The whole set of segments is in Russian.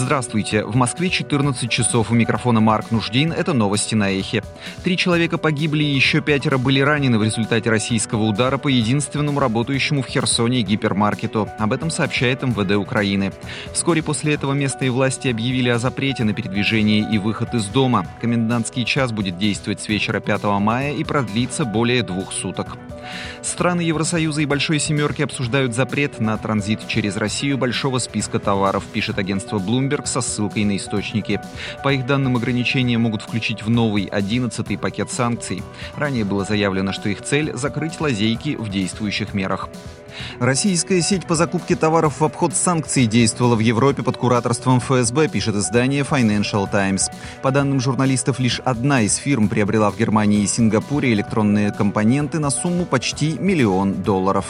Здравствуйте. В Москве 14 часов. У микрофона Марк Нуждин. Это новости на Эхе. 3 человека погибли и еще 5 были ранены в результате российского удара по единственному работающему в Херсоне гипермаркету. Об этом сообщает МВД Украины. Вскоре после этого местные власти объявили о запрете на передвижение и выход из дома. Комендантский час будет действовать с вечера 5 мая и продлится более 2 суток. Страны Евросоюза и Большой Семерки обсуждают запрет на транзит через Россию большого списка товаров, пишет агентство Bloomberg со ссылкой на источники. По их данным, ограничения могут включить в новый 11-й пакет санкций. Ранее было заявлено, что их цель – закрыть лазейки в действующих мерах. Российская сеть по закупке товаров в обход санкций действовала в Европе под кураторством ФСБ, пишет издание Financial Times. По данным журналистов, лишь одна из фирм приобрела в Германии и Сингапуре электронные компоненты на сумму почти $1 миллион.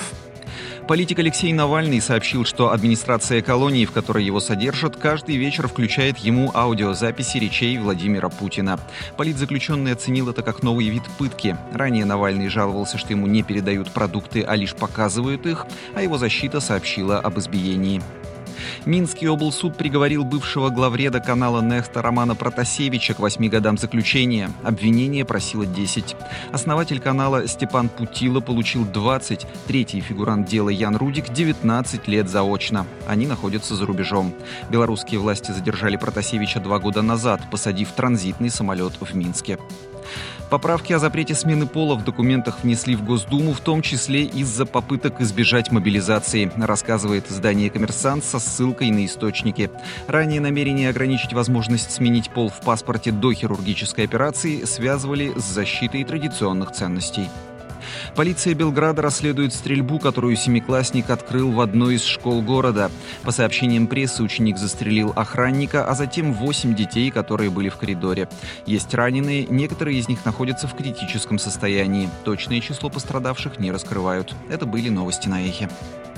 Политик Алексей Навальный сообщил, что администрация колонии, в которой его содержат, каждый вечер включает ему аудиозаписи речей Владимира Путина. Политзаключенный оценил это как новый вид пытки. Ранее Навальный жаловался, что ему не передают продукты, а лишь показывают их, а его защита сообщила об избиении. Минский облсуд приговорил бывшего главреда канала Нехта Романа Протасевича к 8 годам заключения. Обвинение просило 10. Основатель канала Степан Путила получил 20. Третий фигурант дела Ян Рудик 19 лет заочно. Они находятся за рубежом. Белорусские власти задержали Протасевича 2 года назад, посадив транзитный самолет в Минске. Поправки о запрете смены пола в документах внесли в Госдуму, в том числе из-за попыток избежать мобилизации, рассказывает издание «Коммерсант» со ссылкой на источники. Ранее намерение ограничить возможность сменить пол в паспорте до хирургической операции связывали с защитой традиционных ценностей. Полиция Белграда расследует стрельбу, которую семиклассник открыл в одной из школ города. По сообщениям прессы, ученик застрелил охранника, а затем 8 детей, которые были в коридоре. Есть раненые, некоторые из них находятся в критическом состоянии. Точное число пострадавших не раскрывают. Это были новости на Эхе.